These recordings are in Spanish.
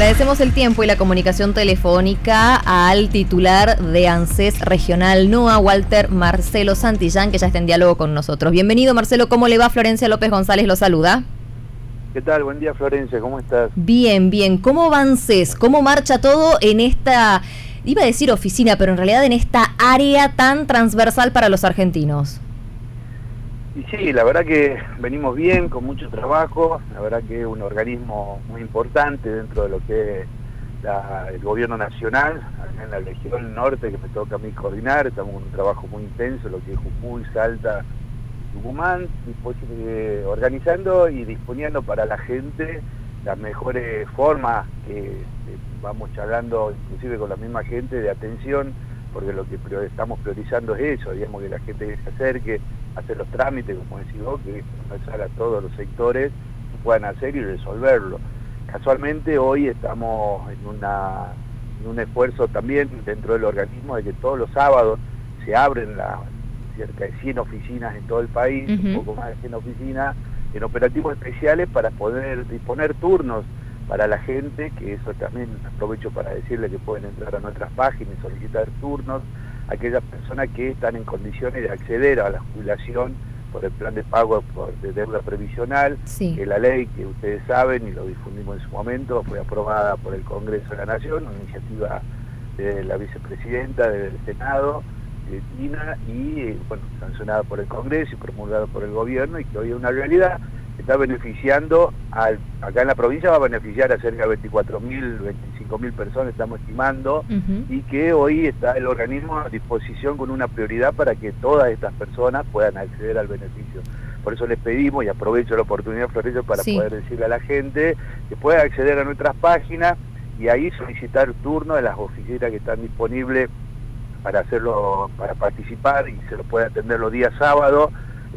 agradecemos el tiempo y la comunicación telefónica al titular de ANSES Regional NOA, Walter Marcelo Santillán, que ya está en diálogo con nosotros. Bienvenido, Marcelo. ¿Cómo le va? Florencia López González lo saluda. ¿Qué tal? Buen día, Florencia. ¿Cómo estás? Bien, bien. ¿Cómo va ANSES? ¿Cómo marcha todo en esta, iba a decir oficina, pero en realidad en esta área tan transversal para los argentinos? Y sí, la verdad que venimos bien, con mucho trabajo. La verdad que es un organismo muy importante dentro de lo que es el gobierno nacional. Acá en la región norte, que me toca a mí coordinar, estamos con un trabajo muy intenso, lo que es Jujuy, Salta, Tucumán, organizando y disponiendo para la gente las mejores formas que vamos charlando inclusive con la misma gente de atención, porque lo que estamos priorizando es eso, digamos, que la gente se acerque, hacer los trámites, como decís vos, que pasar a todos los sectores que puedan hacer y resolverlo. Casualmente hoy estamos en un esfuerzo también dentro del organismo de que todos los sábados se abren cerca de 100 oficinas en todo el país, un poco más de 100 oficinas, en operativos especiales para poder disponer turnos para la gente, que eso también aprovecho para decirle que pueden entrar a nuestras páginas y solicitar turnos a aquellas personas que están en condiciones de acceder a la jubilación por el plan de pago de deuda previsional, sí, que la ley que ustedes saben y lo difundimos en su momento fue aprobada por el Congreso de la Nación, una iniciativa de la vicepresidenta del Senado, Tina, y bueno, sancionada por el Congreso y promulgada por el gobierno, y que hoy es una realidad. Está beneficiando, acá en la provincia va a beneficiar a cerca de 24.000, 25.000 personas, estamos estimando, y que hoy está el organismo a disposición con una prioridad para que todas estas personas puedan acceder al beneficio. Por eso les pedimos, y aprovecho la oportunidad, Florencia, para poder decirle a la gente que pueda acceder a nuestras páginas y ahí solicitar turno de las oficinas que están disponibles para hacerlo, para participar, y se lo puede atender los días sábados,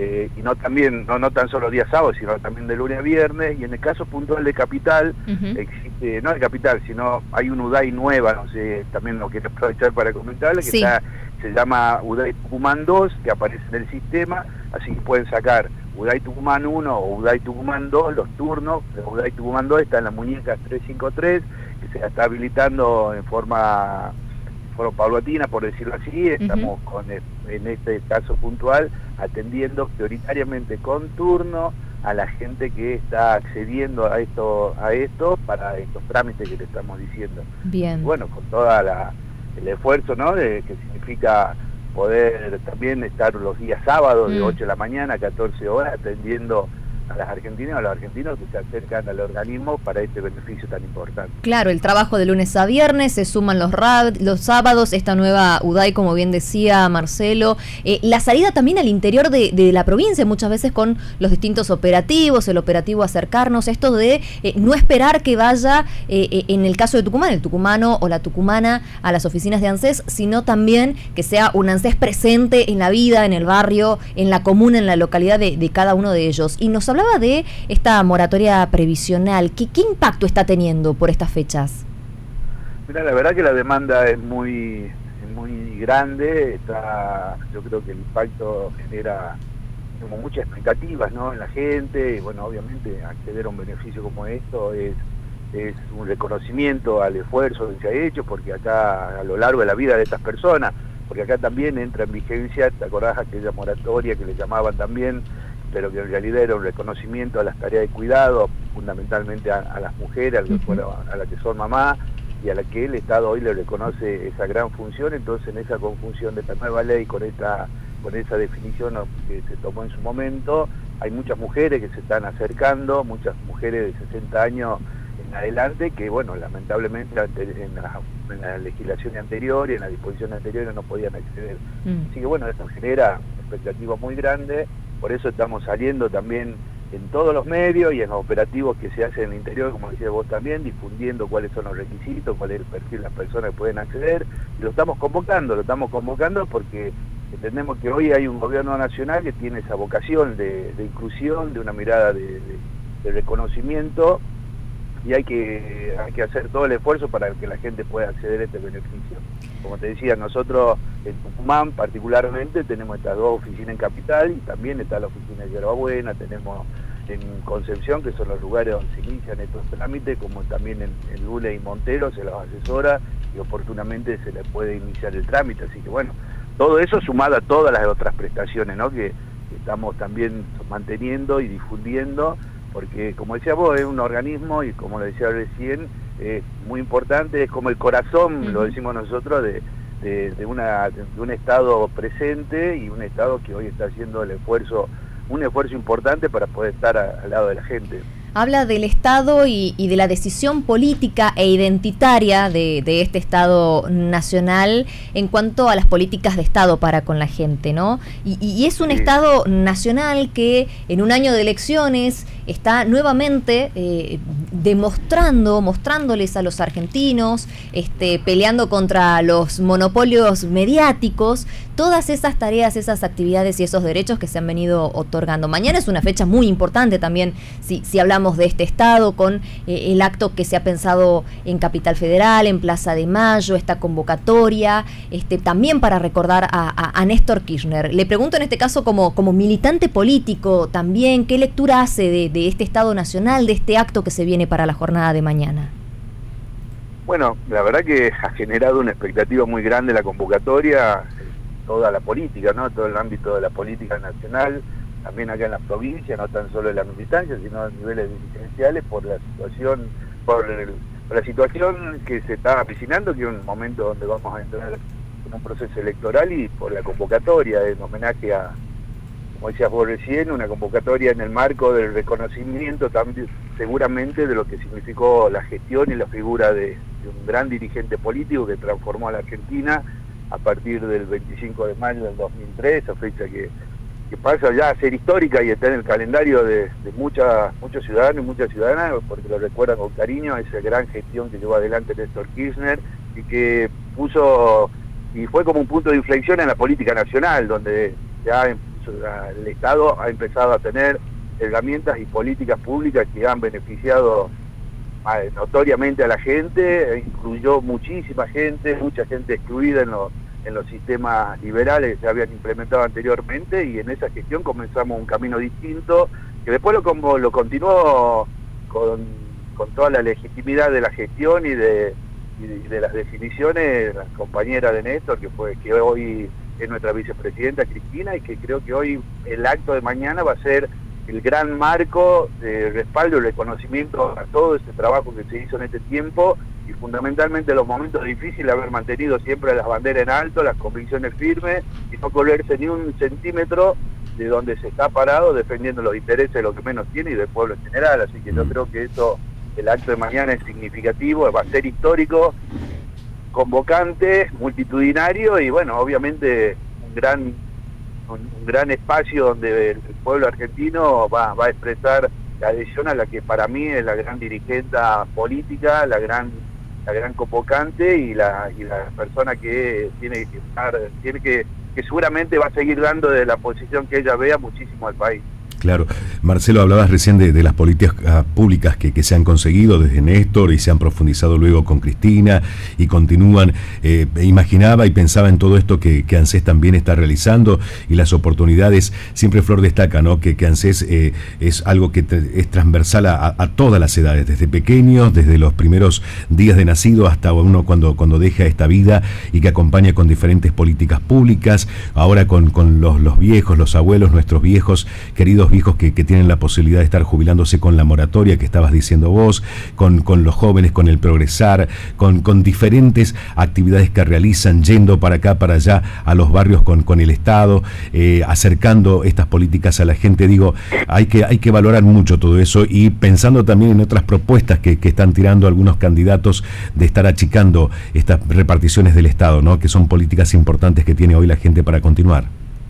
y no tan solo días sábados, sino también de lunes a viernes. Y en el caso puntual de Capital, existe, no de Capital, sino hay un UDAI nueva, no sé, también lo quiero aprovechar para comentarle, que se llama UDAI Tucumán 2, que aparece en el sistema, así que pueden sacar UDAI Tucumán 1 o UDAI Tucumán 2, los turnos. El UDAI Tucumán 2 está en la muñeca 353, que se está habilitando en forma paulatina, por decirlo así. Estamos en este caso puntual atendiendo prioritariamente con turno a la gente que está accediendo a esto para estos trámites que le estamos diciendo. Bien. Bueno, con todo el esfuerzo, ¿no?, que significa poder también estar los días sábados de 8 de la mañana a 14 horas atendiendo a las argentinas o a los argentinos que se acercan al organismo para este beneficio tan importante. Claro, el trabajo de lunes a viernes, se suman los sábados, esta nueva UDAI, como bien decía Marcelo, la salida también al interior de la provincia, muchas veces con los distintos operativos, el operativo Acercarnos, esto de no esperar que vaya, en el caso de Tucumán, el tucumano o la tucumana a las oficinas de ANSES, sino también que sea un ANSES presente en la vida, en el barrio, en la comuna, en la localidad de cada uno de ellos. Y nos hablaba de esta moratoria previsional. ¿Qué impacto está teniendo por estas fechas? Mira, la verdad que la demanda es muy grande. Yo creo que el impacto genera como muchas expectativas, ¿no?, en la gente. Y bueno, obviamente acceder a un beneficio como esto es un reconocimiento al esfuerzo que se ha hecho, porque acá a lo largo de la vida de estas personas, porque acá también entra en vigencia, ¿te acordás aquella moratoria que le llamaban también, pero que en realidad era un reconocimiento a las tareas de cuidado, fundamentalmente a las mujeres, a las que son mamás, y a la que el Estado hoy le reconoce esa gran función? Entonces, en esa conjunción de esta nueva ley con esa definición que se tomó en su momento, hay muchas mujeres que se están acercando, muchas mujeres de 60 años en adelante, que bueno, lamentablemente en la legislación anterior y en la disposición anterior no podían acceder. Así que bueno, esto genera expectativas muy grandes. Por eso estamos saliendo también en todos los medios y en los operativos que se hacen en el interior, como decías vos también, difundiendo cuáles son los requisitos, cuál es el perfil de las personas que pueden acceder, y lo estamos convocando porque entendemos que hoy hay un gobierno nacional que tiene esa vocación de inclusión, de una mirada de reconocimiento, y hay que hacer todo el esfuerzo para que la gente pueda acceder a este beneficio. Como te decía, nosotros en Tucumán particularmente tenemos estas dos oficinas en Capital, y también está la oficina de Yerbabuena, tenemos en Concepción, que son los lugares donde se inician estos trámites, como también en Lule y Montero se los asesora y oportunamente se les puede iniciar el trámite. Así que bueno, todo eso sumado a todas las otras prestaciones, ¿no?, que estamos también manteniendo y difundiendo, porque como decía vos, es un organismo y como lo decía recién, es muy importante, es como el corazón, lo decimos nosotros, de un Estado presente y un Estado que hoy está haciendo un esfuerzo importante para poder estar al lado de la gente. Habla del Estado y de la decisión política e identitaria de este Estado nacional en cuanto a las políticas de Estado para con la gente, ¿no? Y es un Estado nacional que en un año de elecciones está nuevamente mostrándoles a los argentinos, peleando contra los monopolios mediáticos, todas esas tareas, esas actividades y esos derechos que se han venido otorgando. Mañana es una fecha muy importante también, si hablamos de este Estado, con el acto que se ha pensado en Capital Federal, en Plaza de Mayo, esta convocatoria, también para recordar a Néstor Kirchner. Le pregunto en este caso como militante político también, ¿qué lectura hace de este Estado nacional, de este acto que se viene para la jornada de mañana? Bueno, la verdad que ha generado una expectativa muy grande la convocatoria, toda la política, ¿no?, todo el ámbito de la política nacional, también acá en la provincia, no tan solo en la militancia, sino a niveles dirigenciales, por la situación que se está avecinando, que es un momento donde vamos a entrar en un proceso electoral, y por la convocatoria en homenaje a, como decías vos recién, una convocatoria en el marco del reconocimiento también seguramente de lo que significó la gestión y la figura de un gran dirigente político que transformó a la Argentina a partir del 25 de mayo del 2003, esa fecha que pasa ya a ser histórica y está en el calendario de muchos ciudadanos y muchas ciudadanas, porque lo recuerdan con cariño a esa gran gestión que llevó adelante Néstor Kirchner y que fue como un punto de inflexión en la política nacional, donde ya el Estado ha empezado a tener herramientas y políticas públicas que han beneficiado notoriamente a la gente, incluyó muchísima gente, mucha gente excluida en los sistemas liberales que se habían implementado anteriormente, y en esa gestión comenzamos un camino distinto, que después lo continuó con toda la legitimidad de la gestión y de las definiciones, la compañera de Néstor, que hoy es nuestra vicepresidenta Cristina, y que creo que hoy el acto de mañana va a ser el gran marco de respaldo y reconocimiento a todo ese trabajo que se hizo en este tiempo, y fundamentalmente en los momentos difíciles haber mantenido siempre las banderas en alto, las convicciones firmes, y no correrse ni un centímetro de donde se está parado, defendiendo los intereses de los que menos tiene y del pueblo en general. Así que yo creo que el acto de mañana es significativo, va a ser histórico, convocante, multitudinario, y bueno, obviamente un gran espacio donde el pueblo argentino va a expresar la adhesión a la que para mí es la gran dirigenta política, la gran convocante y la persona que que seguramente va a seguir dando de la posición que ella vea muchísimo al país. Claro. Marcelo, hablabas recién de las políticas públicas que se han conseguido desde Néstor y se han profundizado luego con Cristina y continúan. Imaginaba y pensaba en todo esto que ANSES también está realizando y las oportunidades. Siempre Flor destaca, ¿no?, que ANSES es algo que es transversal a todas las edades, desde pequeños, desde los primeros días de nacido hasta uno cuando deja esta vida, y que acompaña con diferentes políticas públicas, ahora con los viejos, los abuelos, nuestros viejos, queridos viejos que tienen la posibilidad de estar jubilándose con la moratoria que estabas diciendo vos, con los jóvenes, con el progresar, con diferentes actividades que realizan, yendo para acá, para allá, a los barrios con el Estado, acercando estas políticas a la gente. Digo, hay que valorar mucho todo eso, y pensando también en otras propuestas que están tirando algunos candidatos de estar achicando estas reparticiones del Estado, ¿no?, que son políticas importantes que tiene hoy la gente para continuar.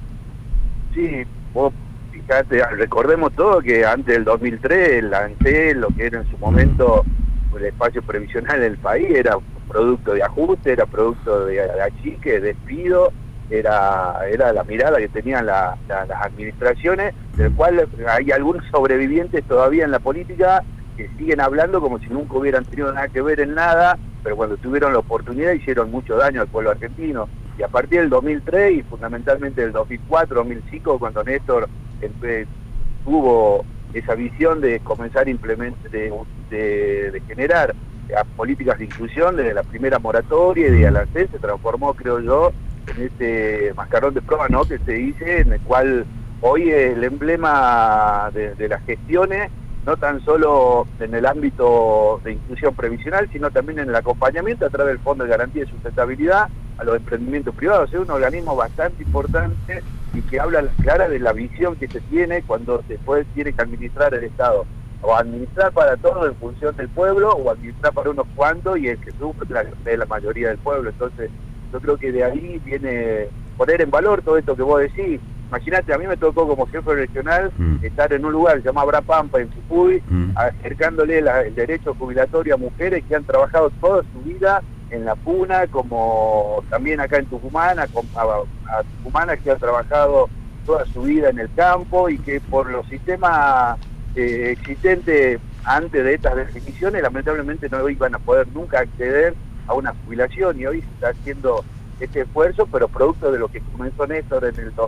Sí, vos fíjate, recordemos todo que antes del 2003 el ANSES, lo que era en su momento el espacio previsional del país, era producto de ajuste, era producto de achique, despido, era la mirada que tenían las administraciones, del cual hay algunos sobrevivientes todavía en la política que siguen hablando como si nunca hubieran tenido nada que ver en nada, pero cuando tuvieron la oportunidad hicieron mucho daño al pueblo argentino. Y a partir del 2003 y fundamentalmente del 2004, 2005, cuando Néstor tuvo esa visión de comenzar a implementar, de generar políticas de inclusión desde la primera moratoria y de al se transformó, creo yo, en este mascarón de prueba, ¿no?, que se dice, en el cual hoy es el emblema de las gestiones, no tan solo en el ámbito de inclusión previsional, sino también en el acompañamiento a través del Fondo de Garantía de Sustentabilidad a los emprendimientos privados. Es un organismo bastante importante y que habla clara de la visión que se tiene cuando después tiene que administrar el Estado, o administrar para todos en función del pueblo, o administrar para unos cuantos y el que sufre es la mayoría del pueblo. Entonces yo creo que de ahí viene poner en valor todo esto que vos decís. Imagínate, a mí me tocó como jefe regional estar en un lugar llamado Brapampa, en Jujuy, acercándole el derecho jubilatorio a mujeres que han trabajado toda su vida en la puna, como también acá en Tucumán, a tucumanas que han trabajado toda su vida en el campo y que por los sistemas existentes antes de estas definiciones lamentablemente no iban a poder nunca acceder a una jubilación, y hoy se está haciendo este esfuerzo, pero producto de lo que comenzó Néstor en el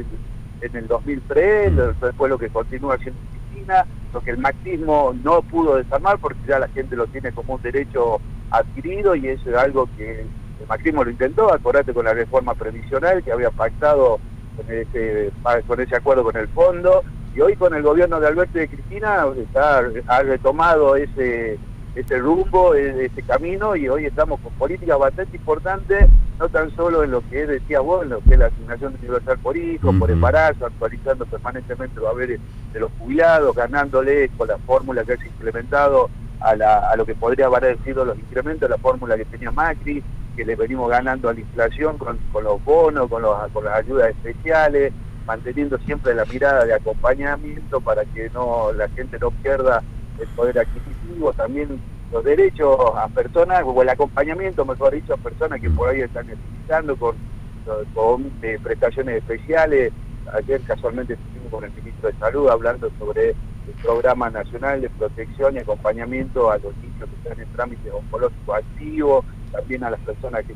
2003, después lo que continúa haciendo Cristina, lo que el macrismo no pudo desarmar porque ya la gente lo tiene como un derecho adquirido, y eso es algo que el macrismo lo intentó. Acordate con la reforma previsional que había pactado con ese acuerdo con el fondo, y hoy con el gobierno de Alberto y de Cristina ha retomado ese rumbo, ese camino, y hoy estamos con políticas bastante importantes, no tan solo en lo que decía vos, en lo que es la asignación universal por hijo, por embarazo, actualizando permanentemente los haberes de los jubilados, ganándole con la fórmula que se ha implementado a lo que podría haber sido los incrementos, la fórmula que tenía Macri, que le venimos ganando a la inflación con los bonos, con las ayudas especiales, manteniendo siempre la mirada de acompañamiento para que la gente no pierda el poder adquisitivo, también los derechos a personas, o el acompañamiento, mejor dicho, a personas que por ahí están necesitando con prestaciones especiales. Ayer casualmente estuvimos con el ministro de Salud hablando sobre el Programa Nacional de Protección y Acompañamiento a los niños que están en trámite oncológico activo, también a las personas que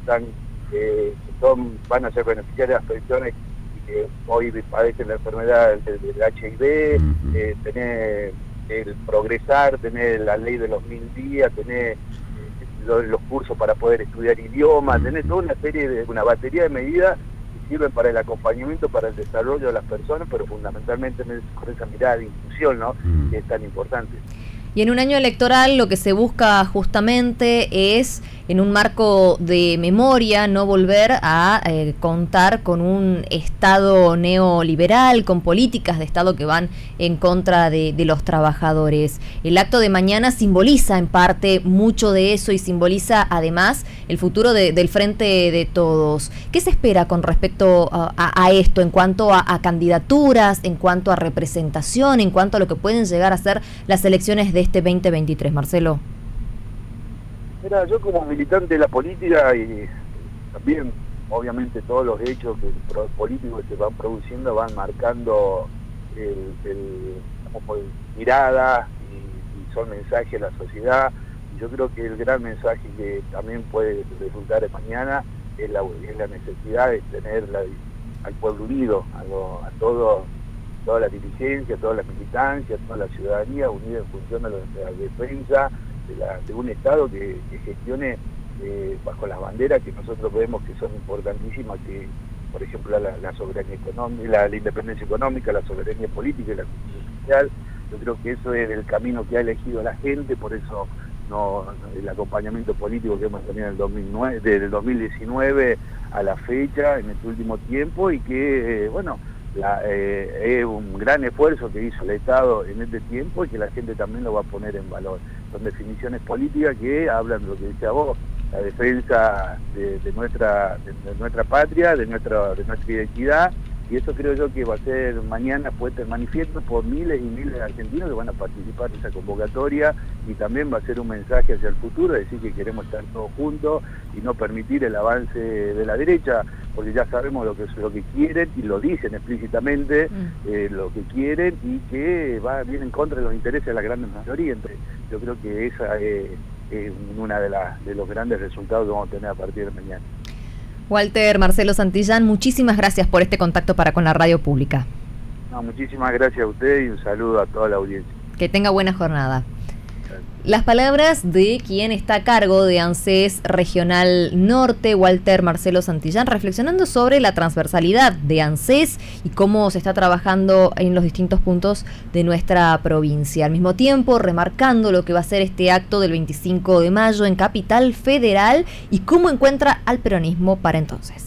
van a ser beneficiarias de las pensiones y que hoy padecen la enfermedad del HIV, tener el progresar, tener la ley de los 1000 días, tener los cursos para poder estudiar idiomas, tener toda una batería de medidas que sirven para el acompañamiento, para el desarrollo de las personas, pero fundamentalmente con esa mirada de inclusión, ¿no?, que es tan importante. Y en un año electoral lo que se busca justamente es, en un marco de memoria, no volver a contar con un Estado neoliberal, con políticas de Estado que van en contra de los trabajadores. El acto de mañana simboliza en parte mucho de eso y simboliza además el futuro del Frente de Todos. ¿Qué se espera con respecto a esto en cuanto a candidaturas, en cuanto a representación, en cuanto a lo que pueden llegar a ser las elecciones de este 2023, Marcelo? Mira, yo como militante de la política y también obviamente todos los hechos políticos que se van produciendo van marcando miradas y son mensajes a la sociedad. Y yo creo que el gran mensaje que también puede resultar de mañana es la necesidad de tener al pueblo unido, a toda la dirigencia, toda la militancia, toda la ciudadanía unida en función de la defensa de un Estado que gestione bajo las banderas que nosotros vemos que son importantísimas, que por ejemplo la soberanía económica, la independencia económica, la soberanía política y la justicia social. Yo creo que eso es el camino que ha elegido la gente, por eso el acompañamiento político que hemos tenido desde el 2019 a la fecha, en este último tiempo, y que es un gran esfuerzo que hizo el Estado en este tiempo y que la gente también lo va a poner en valor. Son definiciones políticas que hablan de lo que decía vos, la defensa de nuestra patria, de nuestra identidad, y eso creo yo que va a ser mañana puesto en manifiesto por miles y miles de argentinos que van a participar de esa convocatoria, y también va a ser un mensaje hacia el futuro, decir que queremos estar todos juntos y no permitir el avance de la derecha, porque ya sabemos lo que quieren y lo dicen explícitamente, lo que quieren, y que viene en contra de los intereses de la gran mayoría. Entonces yo creo que esa es una de los grandes resultados que vamos a tener a partir de mañana. Walter Marcelo Santillán, muchísimas gracias por este contacto con la radio pública. No, muchísimas gracias a usted y un saludo a toda la audiencia. Que tenga buena jornada. Las palabras de quien está a cargo de ANSES Regional Norte, Walter Marcelo Santillán, reflexionando sobre la transversalidad de ANSES y cómo se está trabajando en los distintos puntos de nuestra provincia. Al mismo tiempo, remarcando lo que va a ser este acto del 25 de mayo en Capital Federal y cómo encuentra al peronismo para entonces.